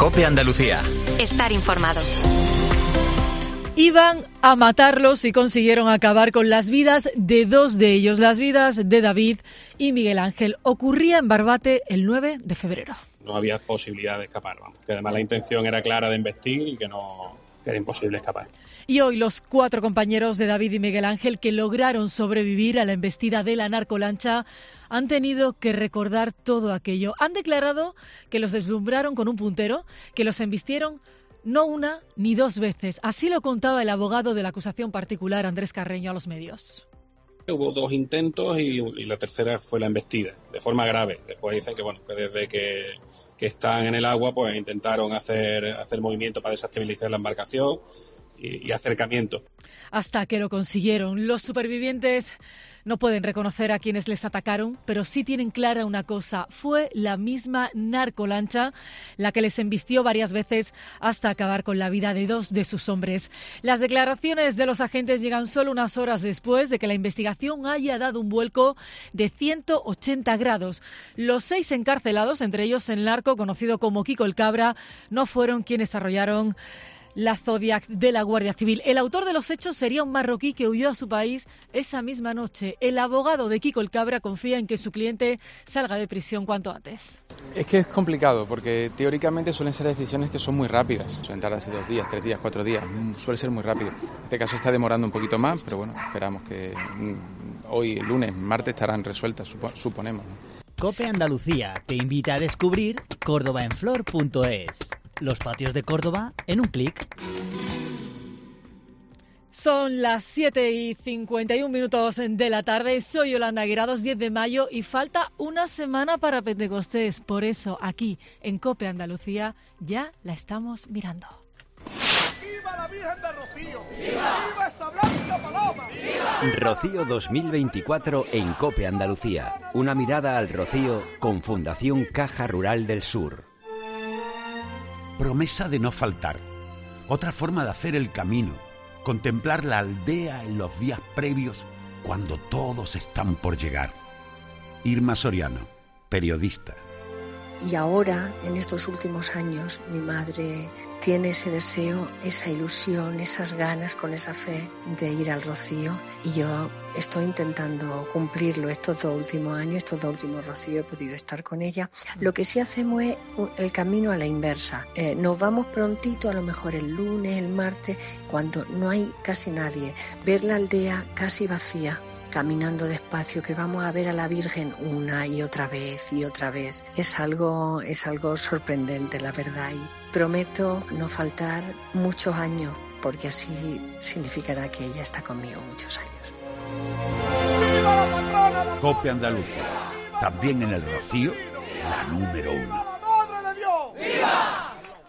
COPE Andalucía. Estar informado. Iban a matarlos y consiguieron acabar con las vidas de dos de ellos, las vidas de David y Miguel Ángel. Ocurría en Barbate el 9 de febrero. No había posibilidad de escapar, vamos. Que además la intención era clara de embestir y que era imposible escapar. Y hoy los 4 compañeros de David y Miguel Ángel que lograron sobrevivir a la embestida de la narcolancha han tenido que recordar todo aquello. Han declarado que los deslumbraron con un puntero, que los embistieron no una ni 2 veces. Así lo contaba el abogado de la acusación particular, Andrés Carreño, a los medios. Hubo 2 intentos y la tercera fue la embestida, de forma grave. Después dicen que desde que están en el agua, pues intentaron hacer movimiento para desestabilizar la embarcación y acercamiento. Hasta que lo consiguieron. Los supervivientes no pueden reconocer a quienes les atacaron, pero sí tienen clara una cosa: fue la misma narcolancha la que les embistió varias veces hasta acabar con la vida de 2 de sus hombres. Las declaraciones de los agentes llegan solo unas horas después de que la investigación haya dado un vuelco de 180 grados. Los 6 encarcelados, entre ellos el narco conocido como Kiko el Cabra, no fueron quienes arrollaron la Zodiac de la Guardia Civil. El autor de los hechos sería un marroquí que huyó a su país esa misma noche. El abogado de Kiko el Cabra confía en que su cliente salga de prisión cuanto antes. Es que es complicado porque teóricamente suelen ser decisiones que son muy rápidas. Suelen tardarse 2 días, 3 días, 4 días. Suele ser muy rápido. En este caso está demorando un poquito más, pero bueno, esperamos que hoy, lunes, martes estarán resueltas, suponemos, ¿no? COPE Andalucía te invita a descubrir cordobaenflor.es. Los patios de Córdoba en un clic. Son las 7:51 de la tarde. Soy Yolanda Guirados, 10 de mayo, y falta una semana para Pentecostés. Por eso, aquí, en COPE Andalucía, ya la estamos mirando. ¡Viva la Virgen de Rocío! ¡Viva! ¡Viva esa blanca paloma! ¡Viva! Rocío 2024 en COPE Andalucía. Una mirada al rocío con Fundación Caja Rural del Sur. Promesa de no faltar. Otra forma de hacer el camino. Contemplar la aldea en los días previos cuando todos están por llegar. Irma Soriano, periodista. Y ahora, en estos últimos años, mi madre tiene ese deseo, esa ilusión, esas ganas, con esa fe de ir al Rocío. Y yo estoy intentando cumplirlo estos 2 últimos años, estos 2 últimos Rocío he podido estar con ella. Lo que sí hacemos es el camino a la inversa. Nos vamos prontito, a lo mejor el lunes, el martes, cuando no hay casi nadie. Ver la aldea casi vacía, caminando despacio, que vamos a ver a la Virgen una y otra vez y otra vez. Es algo sorprendente, la verdad, y prometo no faltar muchos años, porque así significará que ella está conmigo muchos años. COPE Andalucía, también en el Rocío, la número 1. ¡Viva!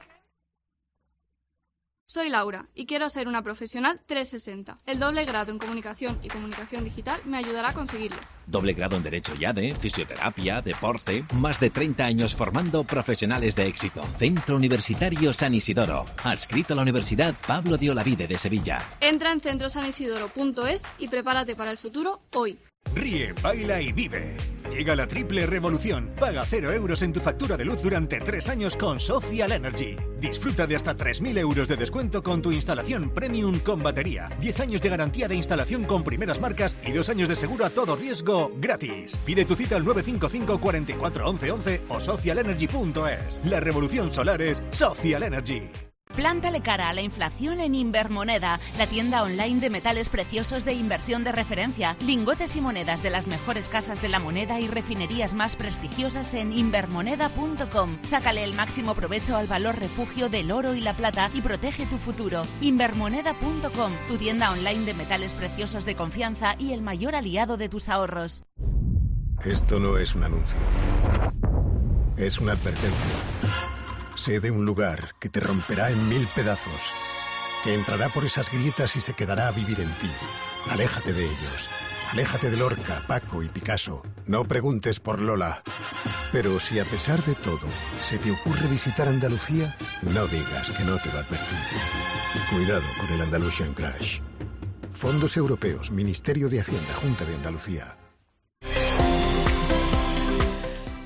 Soy Laura y quiero ser una profesional 360. El doble grado en Comunicación y Comunicación Digital me ayudará a conseguirlo. Doble grado en Derecho IADE, Fisioterapia, Deporte. Más de 30 años formando profesionales de éxito. Centro Universitario San Isidoro. Adscrito a la Universidad Pablo de Olavide de Sevilla. Entra en centrosanisidoro.es y prepárate para el futuro hoy. Ríe, baila y vive. Llega la triple revolución. Paga 0 euros en tu factura de luz durante 3 años con Social Energy. Disfruta de hasta 3.000 euros de descuento con tu instalación premium con batería. 10 años de garantía de instalación con primeras marcas y 2 años de seguro a todo riesgo gratis. Pide tu cita al 955 44 11 11 o socialenergy.es. La revolución solar es Social Energy. Plántale cara a la inflación en Invermoneda, la tienda online de metales preciosos de inversión de referencia. Lingotes y monedas de las mejores casas de la moneda y refinerías más prestigiosas en invermoneda.com. Sácale el máximo provecho al valor refugio del oro y la plata y protege tu futuro. Invermoneda.com, tu tienda online de metales preciosos de confianza y el mayor aliado de tus ahorros. Esto no es un anuncio. Es una advertencia. Sé de un lugar que te romperá en 1000 pedazos, que entrará por esas grietas y se quedará a vivir en ti. Aléjate de ellos. Aléjate de Lorca, Paco y Picasso. No preguntes por Lola. Pero si a pesar de todo se te ocurre visitar Andalucía, no digas que no te lo advertí. Cuidado con el Andalusian Crash. Fondos Europeos, Ministerio de Hacienda, Junta de Andalucía.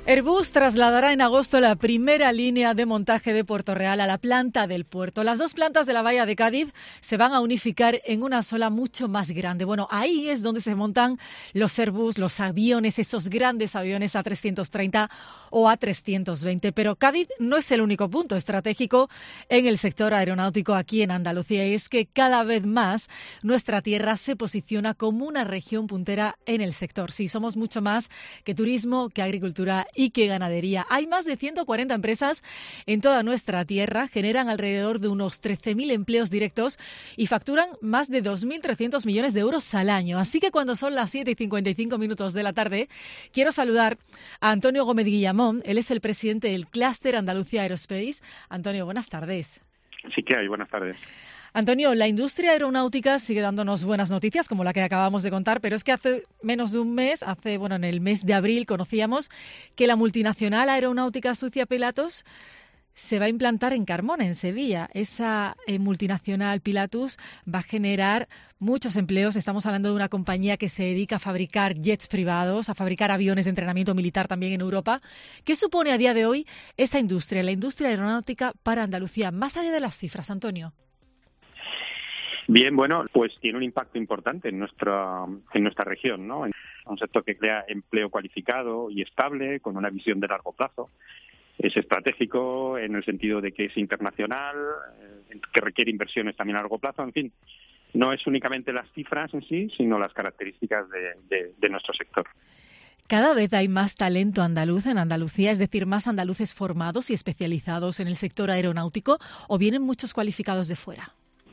Airbus trasladará en agosto la primera línea de montaje de Puerto Real a la planta del puerto. Las dos plantas de la bahía de Cádiz se van a unificar en una sola mucho más grande. Bueno, ahí es donde se montan los Airbus, los aviones, esos grandes aviones A330 o A320. Pero Cádiz no es el único punto estratégico en el sector aeronáutico aquí en Andalucía. Y es que cada vez más nuestra tierra se posiciona como una región puntera en el sector. Sí, somos mucho más que turismo, que agricultura y que ganadería. Hay más de 140 empresas en toda nuestra tierra, generan alrededor de unos 13.000 empleos directos y facturan más de 2.300 millones de euros al año. Así que cuando son las 7:55 de la tarde, quiero saludar a Antonio Gómez Guillamón. Él es el presidente del Clúster Andalucía Aerospace. Antonio, buenas tardes. Sí que hay, buenas tardes. Antonio, la industria aeronáutica sigue dándonos buenas noticias, como la que acabamos de contar, pero es que hace menos de un mes, en el mes de abril, conocíamos que la multinacional aeronáutica Sucia Pilatus se va a implantar en Carmona, en Sevilla. Esa multinacional Pilatus va a generar muchos empleos. Estamos hablando de una compañía que se dedica a fabricar jets privados, a fabricar aviones de entrenamiento militar también en Europa. ¿Qué supone a día de hoy esta industria, la industria aeronáutica para Andalucía, más allá de las cifras, Antonio? Bien, bueno, pues tiene un impacto importante en nuestra región, ¿no? Un sector que crea empleo cualificado y estable, con una visión de largo plazo. Es estratégico en el sentido de que es internacional, que requiere inversiones también a largo plazo. En fin, no es únicamente las cifras en sí, sino las características de nuestro sector. Cada vez hay más talento andaluz en Andalucía, es decir, más andaluces formados y especializados en el sector aeronáutico, ¿o vienen muchos cualificados de fuera?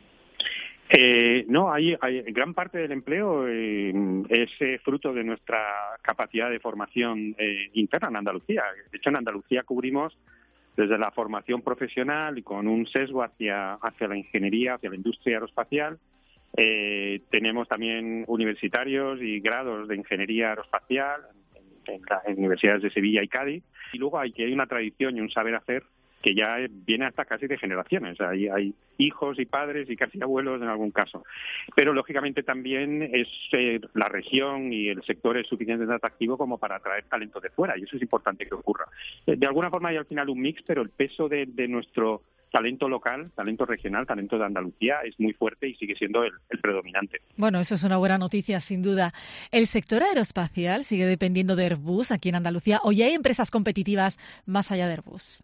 No, hay gran parte del empleo es fruto de nuestra capacidad de formación interna en Andalucía. De hecho, en Andalucía cubrimos desde la formación profesional y con un sesgo hacia la ingeniería, hacia la industria aeroespacial. Tenemos también universitarios y grados de ingeniería aeroespacial en las universidades de Sevilla y Cádiz. Y luego hay una tradición y un saber hacer que ya viene hasta casi de generaciones. Hay hijos y padres y casi abuelos en algún caso. Pero, lógicamente, también es la región y el sector es suficientemente atractivo como para atraer talento de fuera, y eso es importante que ocurra. De alguna forma hay al final un mix, pero el peso de nuestro talento local, talento regional, talento de Andalucía es muy fuerte y sigue siendo el predominante. Bueno, eso es una buena noticia, sin duda. ¿El sector aeroespacial sigue dependiendo de Airbus aquí en Andalucía o ya hay empresas competitivas más allá de Airbus?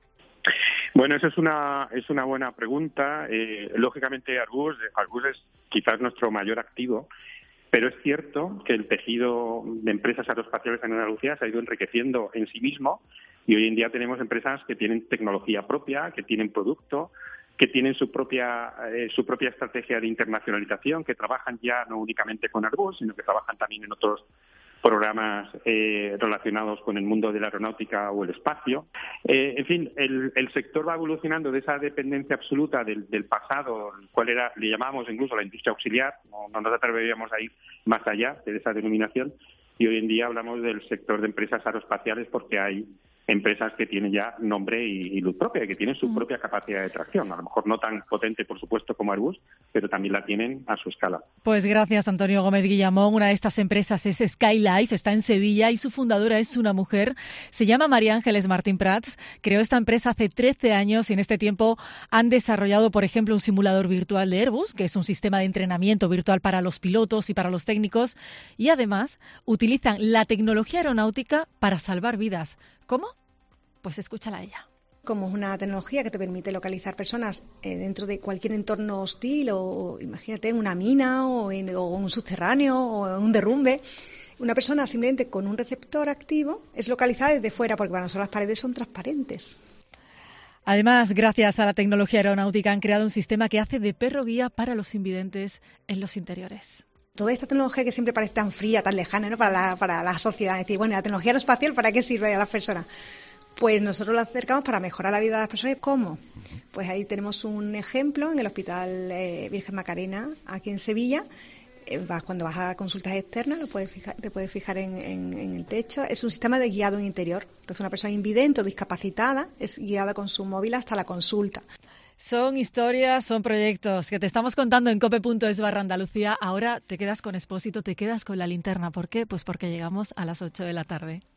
Bueno, eso es una buena pregunta. Lógicamente, Airbus es quizás nuestro mayor activo, pero es cierto que el tejido de empresas aeroespaciales en Andalucía se ha ido enriqueciendo en sí mismo y hoy en día tenemos empresas que tienen tecnología propia, que tienen producto, que tienen su propia estrategia de internacionalización, que trabajan ya no únicamente con Airbus, sino que trabajan también en otros programas relacionados con el mundo de la aeronáutica o el espacio. En fin, el sector va evolucionando de esa dependencia absoluta del pasado, el cual le llamamos incluso la industria auxiliar, no nos atreveríamos a ir más allá de esa denominación, y hoy en día hablamos del sector de empresas aeroespaciales porque hay empresas que tienen ya nombre y luz propia, que tienen su propia capacidad de tracción. A lo mejor no tan potente, por supuesto, como Airbus, pero también la tienen a su escala. Pues gracias, Antonio Gómez Guillamón. Una de estas empresas es Skylife, está en Sevilla y su fundadora es una mujer. Se llama María Ángeles Martín Prats. Creó esta empresa hace 13 años y en este tiempo han desarrollado, por ejemplo, un simulador virtual de Airbus, que es un sistema de entrenamiento virtual para los pilotos y para los técnicos. Y además utilizan la tecnología aeronáutica para salvar vidas. ¿Cómo? Pues escúchala a ella. Como es una tecnología que te permite localizar personas dentro de cualquier entorno hostil o imagínate en una mina o en un subterráneo o en un derrumbe, una persona simplemente con un receptor activo es localizada desde fuera porque para nosotros las paredes son transparentes. Además, gracias a la tecnología aeronáutica han creado un sistema que hace de perro guía para los invidentes en los interiores. Toda esta tecnología que siempre parece tan fría, tan lejana, ¿no? para la sociedad. Es decir, bueno, la tecnología aeroespacial, ¿para qué sirve a las personas? Pues nosotros lo acercamos para mejorar la vida de las personas. ¿Cómo? Pues ahí tenemos un ejemplo en el Hospital Virgen Macarena, aquí en Sevilla. Cuando vas a consultas externas, te puedes fijar en el techo. Es un sistema de guiado en interior. Entonces, una persona invidente o discapacitada es guiada con su móvil hasta la consulta. Son historias, son proyectos que te estamos contando en cope.es/Andalucía. Ahora te quedas con Expósito, te quedas con la linterna. ¿Por qué? Pues porque llegamos a las 8 de la tarde.